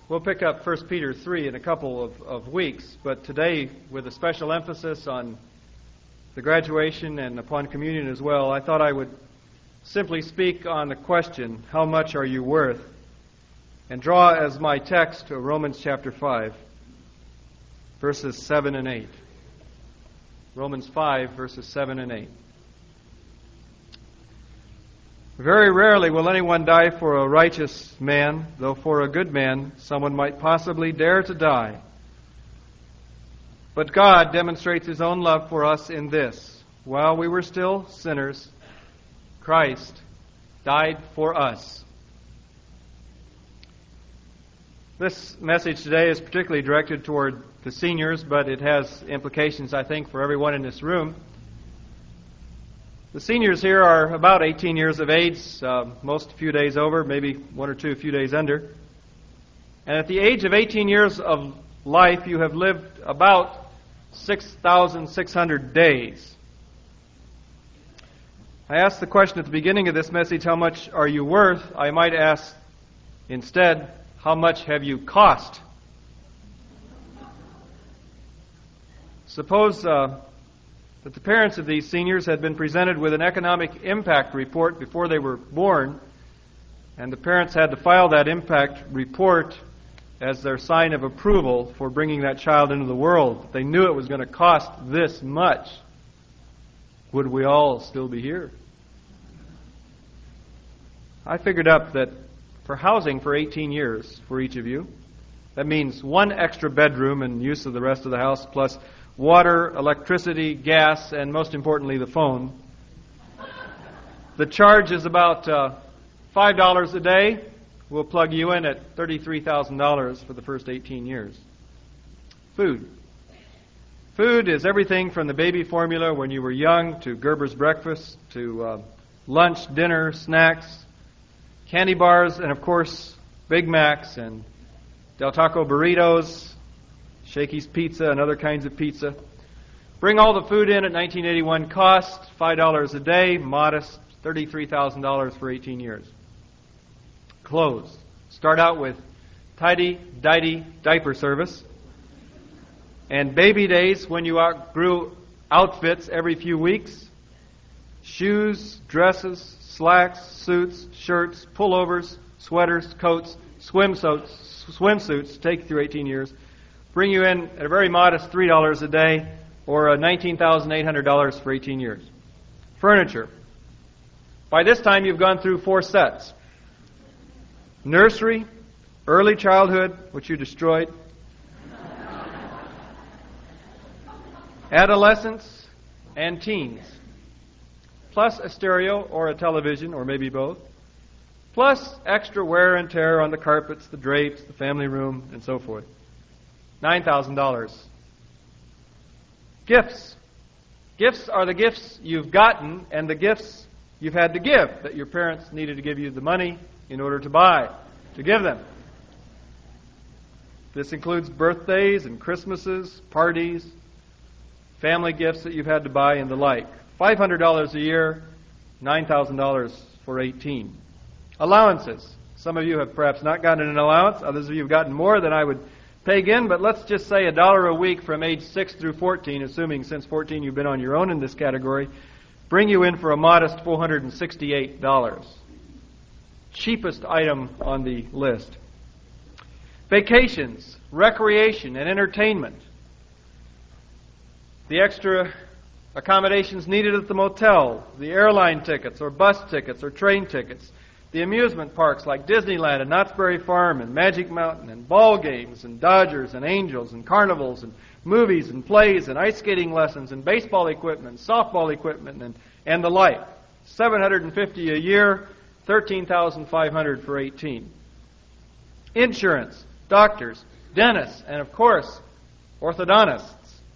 We'll pick up 1 Peter 3 in a couple of weeks, but today, with a special emphasis on the graduation and upon communion as well, I thought I would simply speak on the question, how much are you worth? And draw as my text to Romans chapter 5, verses 7 and 8. Romans 5, verses 7 and 8. Very rarely will anyone die for a righteous man, though for a good man someone might possibly dare to die. But God demonstrates His own love for us in this: while we were still sinners, Christ died for us. This message today is particularly directed toward the seniors, but it has implications, I think, for everyone in this room. The seniors here are about 18 years of age, most a few days over, maybe one or two a few days under. And at the age of 18 years of life, you have lived about 6,600 days. I asked the question at the beginning of this message, how much are you worth? I might ask instead, how much have you cost? Suppose that the parents of these seniors had been presented with an economic impact report before they were born, and the parents had to file that impact report as their sign of approval for bringing that child into the world. They knew it was going to cost this much. Would we all still be here? I figured up that for housing for 18 years for each of you, that means one extra bedroom and use of the rest of the house, plus water, electricity, gas, and most importantly, the phone. The charge is about $5 a day. We'll plug you in at $33,000 for the first 18 years. Food. Food is everything from the baby formula when you were young to Gerber's breakfast to lunch, dinner, snacks, candy bars, and of course, Big Macs and Del Taco burritos, Shakey's Pizza and other kinds of pizza. Bring all the food in at 1981 cost, $5 a day, modest, $33,000 for 18 years. Clothes. Start out with tidy-dighty diaper service. And baby days when you outgrew outfits every few weeks. Shoes, dresses, slacks, suits, shirts, pullovers, sweaters, coats, swimsuits, take you through 18 years. Bring you in at a very modest $3 a day, or $19,800 for 18 years. Furniture. By this time, you've gone through 4 sets. Nursery, early childhood, which you destroyed. Adolescence, and teens. Plus a stereo or a television, or maybe both. Plus extra wear and tear on the carpets, the drapes, the family room, and so forth. $9,000. Gifts. Gifts are the gifts you've gotten and the gifts you've had to give that your parents needed to give you the money in order to buy, to give them. This includes birthdays and Christmases, parties, family gifts that you've had to buy and the like. $500 a year, $9,000 for 18. Allowances. Some of you have perhaps not gotten an allowance. Others of you have gotten more than I would peg in, but let's just say $1 a week from age 6 through 14, assuming since 14 you've been on your own in this category, bring you in for a modest $468. Cheapest item on the list. Vacations, recreation, and entertainment. The extra accommodations needed at the motel, the airline tickets or bus tickets or train tickets, the amusement parks like Disneyland and Knott's Berry Farm and Magic Mountain and ball games and Dodgers and Angels and carnivals and movies and plays and ice skating lessons and baseball equipment, softball equipment and the like. $750 a year, $13,500 for 18. Insurance, doctors, dentists, and of course, orthodontists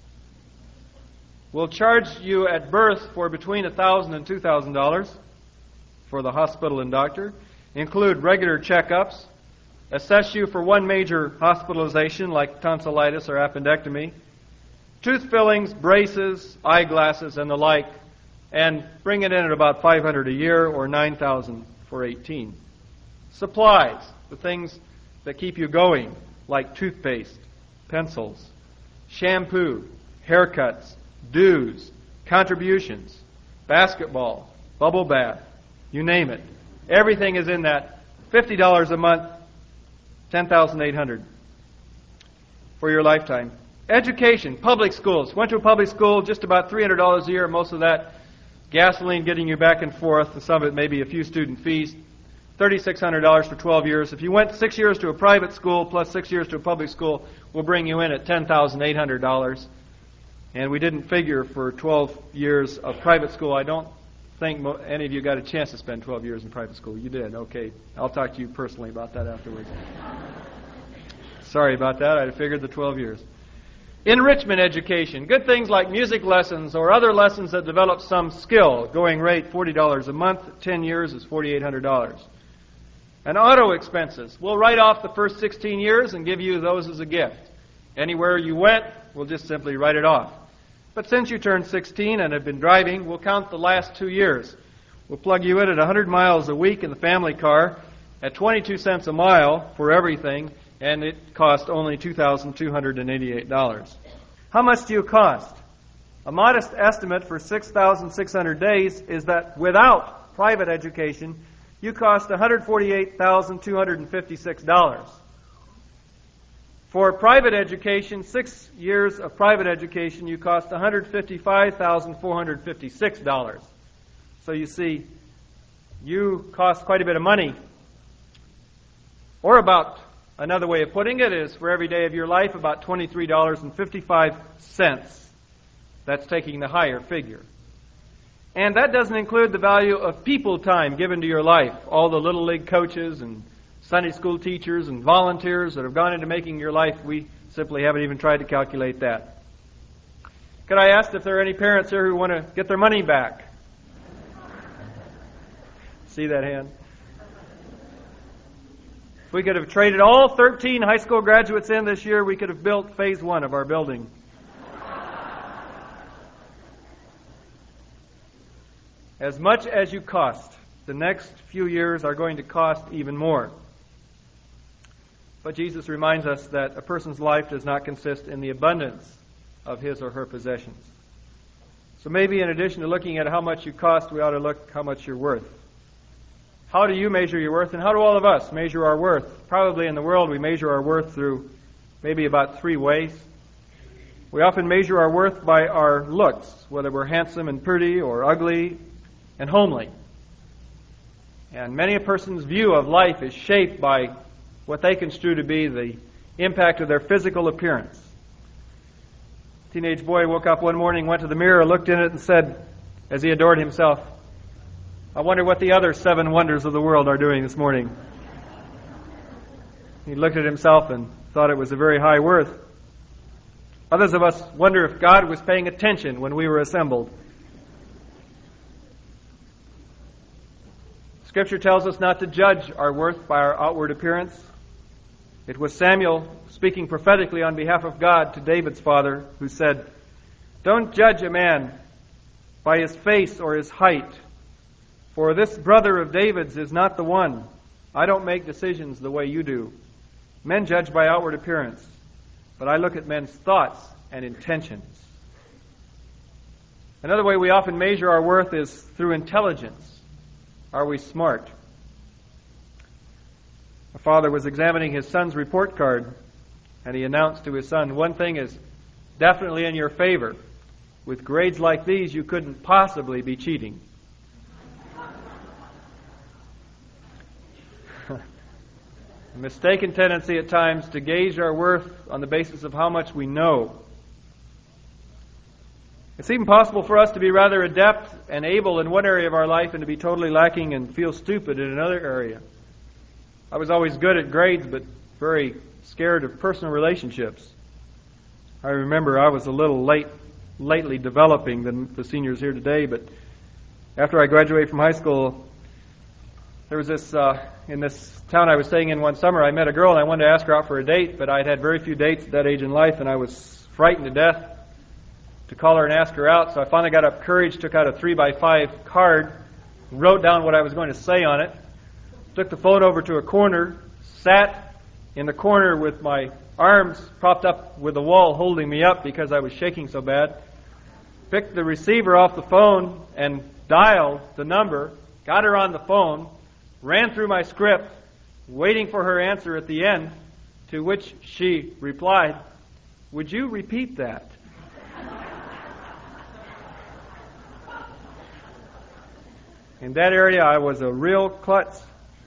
will charge you at birth for between $1,000 and $2,000 for the hospital and doctor, include regular checkups, assess you for one major hospitalization like tonsillitis or appendectomy, tooth fillings, braces, eyeglasses, and the like, and bring it in at about $500 a year or $9,000 for 18. Supplies, the things that keep you going, like toothpaste, pencils, shampoo, haircuts, dues, contributions, basketball, bubble bath, you name it. Everything is in that $50 a month, $10,800 for your lifetime. Education, public schools. Went to a public school, just about $300 a year, most of that gasoline getting you back and forth, some of it maybe a few student fees. $3,600 for 12 years. If you went 6 years to a private school plus 6 years to a public school, we'll bring you in at $10,800. And we didn't figure for 12 years of private school. I don't think any of you got a chance to spend 12 years in private school. You did. Okay. I'll talk to you personally about that afterwards. Sorry about that. I figured the 12 years. Enrichment education. Good things like music lessons or other lessons that develop some skill. Going rate $40 a month. 10 years is $4,800. And auto expenses. We'll write off the first 16 years and give you those as a gift. Anywhere you went, we'll just simply write it off. But since you turned 16 and have been driving, we'll count the last 2 years. We'll plug you in at 100 miles a week in the family car at 22 cents a mile for everything, and it cost only $2,288. How much do you cost? A modest estimate for 6,600 days is that without private education, you cost $148,256. For private education, 6 years of private education, you cost $155,456. So you see, you cost quite a bit of money. Or about, another way of putting it is, for every day of your life, about $23.55. That's taking the higher figure. And that doesn't include the value of people time given to your life. All the Little League coaches and Sunday school teachers and volunteers that have gone into making your life, we simply haven't even tried to calculate that. Could I ask if there are any parents here who want to get their money back? See that hand? If we could have traded all 13 high school graduates in this year, we could have built phase 1 of our building. As much as you cost, the next few years are going to cost even more. But Jesus reminds us that a person's life does not consist in the abundance of his or her possessions. So maybe in addition to looking at how much you cost, we ought to look how much you're worth. How do you measure your worth, and how do all of us measure our worth? Probably in the world we measure our worth through maybe about 3 ways. We often measure our worth by our looks, whether we're handsome and pretty or ugly and homely. And many a person's view of life is shaped by what they construe to be the impact of their physical appearance. A teenage boy woke up one morning, went to the mirror, looked in it, and said, as he adored himself, "I wonder what the other 7 wonders of the world are doing this morning." He looked at himself and thought it was a very high worth. Others of us wonder if God was paying attention when we were assembled. Scripture tells us not to judge our worth by our outward appearance. It was Samuel speaking prophetically on behalf of God to David's father who said, "Don't judge a man by his face or his height, for this brother of David's is not the one. I don't make decisions the way you do. Men judge by outward appearance, but I look at men's thoughts and intentions." Another way we often measure our worth is through intelligence. Are we smart? A father was examining his son's report card, and he announced to his son, "One thing is definitely in your favor. With grades like these, you couldn't possibly be cheating." A mistaken tendency at times to gauge our worth on the basis of how much we know. It's even possible for us to be rather adept and able in one area of our life and to be totally lacking and feel stupid in another area. I was always good at grades, but very scared of personal relationships. I remember I was a little lately developing than the seniors here today, but after I graduated from high school, there was this, in this town I was staying in one summer, I met a girl and I wanted to ask her out for a date, but I'd had very few dates at that age in life and I was frightened to death to call her and ask her out, so I finally got up courage, took out a 3x5 card, wrote down what I was going to say on it, took the phone over to a corner, sat, in the corner with my arms propped up with the wall holding me up because I was shaking so bad, picked the receiver off the phone and dialed the number, got her on the phone, ran through my script, waiting for her answer at the end, to which she replied, "Would you repeat that?" In that area, I was a real klutz.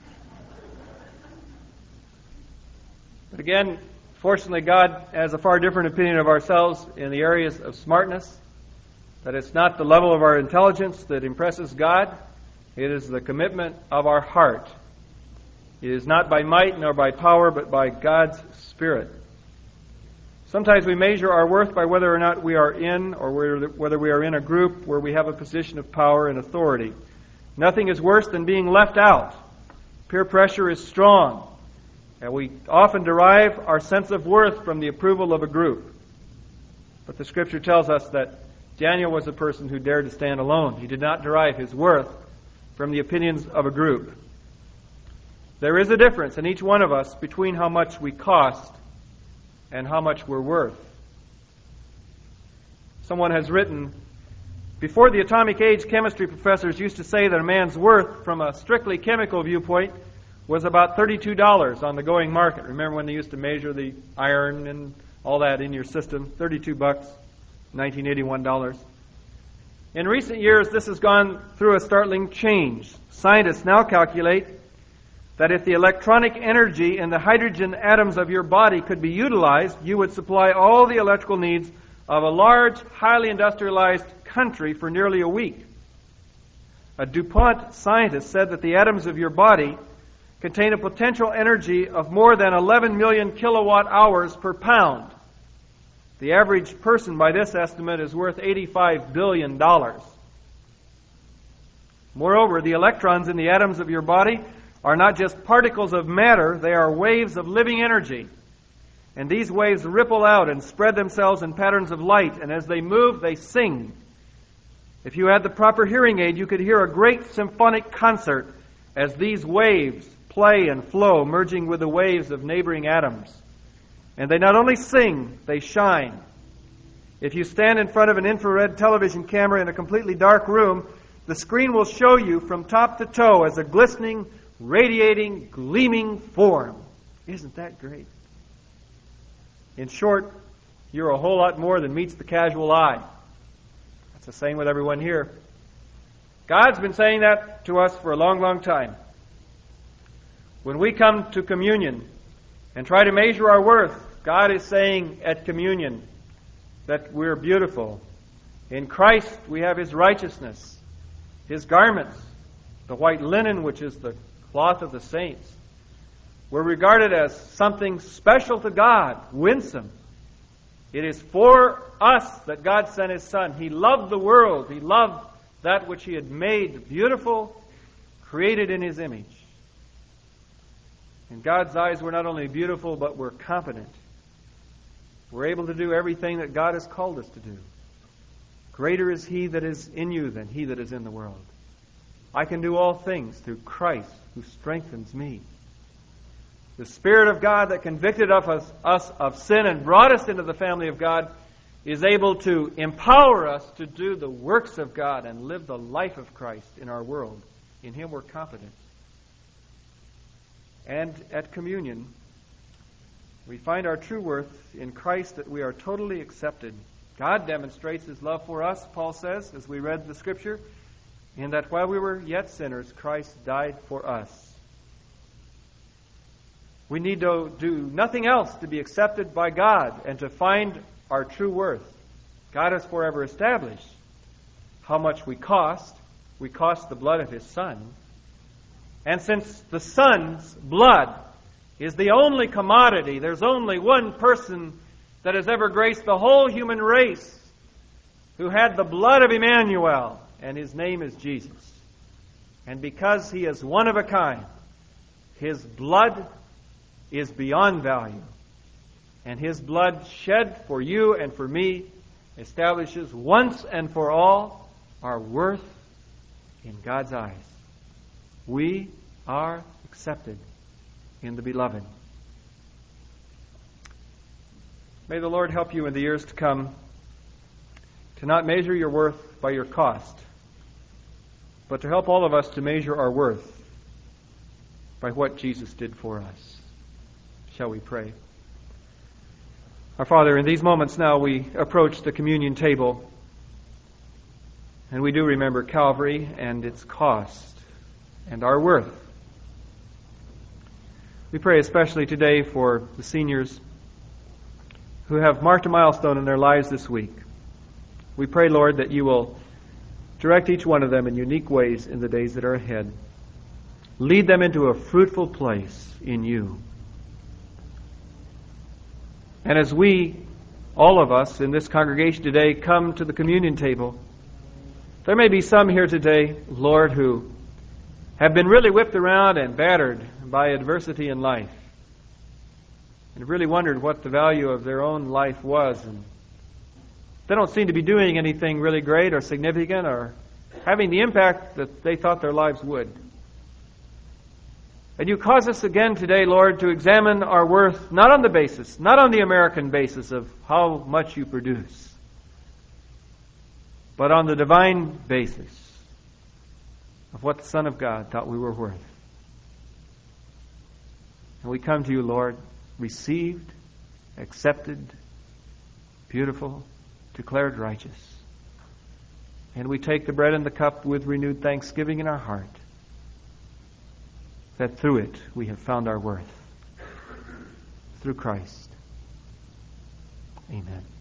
But again, fortunately, God has a far different opinion of ourselves in the areas of smartness, that it's not the level of our intelligence that impresses God, it is the commitment of our heart. It is not by might nor by power, but by God's Spirit. Sometimes we measure our worth by whether or not we are in, or whether we are in a group where we have a position of power and authority. Nothing is worse than being left out. Peer pressure is strong, and we often derive our sense of worth from the approval of a group. But the Scripture tells us that Daniel was a person who dared to stand alone. He did not derive his worth from the opinions of a group. There is a difference in each one of us between how much we cost and how much we're worth. Someone has written, before the atomic age, chemistry professors used to say that a man's worth from a strictly chemical viewpoint was about $32 on the going market. Remember when they used to measure the iron and all that in your system? $32, $1981. In recent years, this has gone through a startling change. Scientists now calculate that if the electronic energy in the hydrogen atoms of your body could be utilized, you would supply all the electrical needs of a large, highly industrialized country for nearly a week. A DuPont scientist said that the atoms of your body contain a potential energy of more than 11 million kilowatt hours per pound. The average person, by this estimate, is worth $85 billion. Moreover, the electrons in the atoms of your body are not just particles of matter, they are waves of living energy. And these waves ripple out and spread themselves in patterns of light, and as they move, they sing. If you had the proper hearing aid, you could hear a great symphonic concert as these waves play and flow, merging with the waves of neighboring atoms. And they not only sing, they shine. If you stand in front of an infrared television camera in a completely dark room, the screen will show you from top to toe as a glistening, radiating, gleaming form. Isn't that great? In short, you're a whole lot more than meets the casual eye. That's the same with everyone here. God's been saying that to us for a long, long time. When we come to communion and try to measure our worth, God is saying at communion that we're beautiful. In Christ we have His righteousness, His garments, the white linen, which is the cloth of the saints. We're regarded as something special to God, winsome. It is for us that God sent His Son. He loved the world. He loved that which He had made beautiful, created in His image. In God's eyes, we're not only beautiful, but we're competent. We're able to do everything that God has called us to do. Greater is He that is in you than he that is in the world. I can do all things through Christ who strengthens me. The Spirit of God that convicted us of sin and brought us into the family of God is able to empower us to do the works of God and live the life of Christ in our world. In Him we're confident. And at communion, we find our true worth in Christ, that we are totally accepted. God demonstrates His love for us, Paul says, as we read the Scripture, in that while we were yet sinners, Christ died for us. We need to do nothing else to be accepted by God and to find our true worth. God has forever established how much we cost. We cost the blood of His Son. And since the Son's blood is the only commodity, there's only one person that has ever graced the whole human race who had the blood of Emmanuel, and His name is Jesus. And because He is one of a kind, His blood is beyond value. And His blood shed for you and for me establishes once and for all our worth in God's eyes. We are accepted in the Beloved. May the Lord help you in the years to come to not measure your worth by your cost, but to help all of us to measure our worth by what Jesus did for us. Shall we pray? Our Father, in these moments now we approach the communion table, and we do remember Calvary and its cost and our worth. We pray especially today for the seniors who have marked a milestone in their lives this week. We pray, Lord, that you will direct each one of them in unique ways in the days that are ahead. Lead them into a fruitful place in you. And as we, all of us in this congregation today, come to the communion table, there may be some here today, Lord, who have been really whipped around and battered by adversity in life, and have really wondered what the value of their own life was. And they don't seem to be doing anything really great or significant or having the impact that they thought their lives would. And you cause us again today, Lord, to examine our worth not on the American basis of how much you produce, but on the divine basis of what the Son of God thought we were worth. And we come to you, Lord, received, accepted, beautiful, declared righteous. And we take the bread and the cup with renewed thanksgiving in our heart, that through it we have found our worth. Through Christ. Amen.